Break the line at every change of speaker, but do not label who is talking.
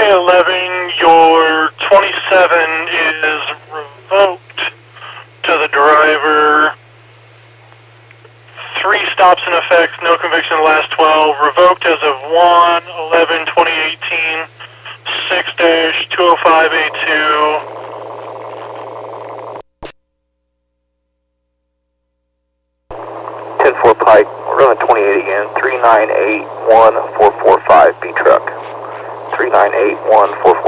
OK11, your 27 is revoked to the driver. 3 stops in effect, no conviction in the last 12. Revoked as of 1/11/2018, 6-205A2.
10-4 Pike, we're running 28 again, 3981-445 B truck. 3981-445.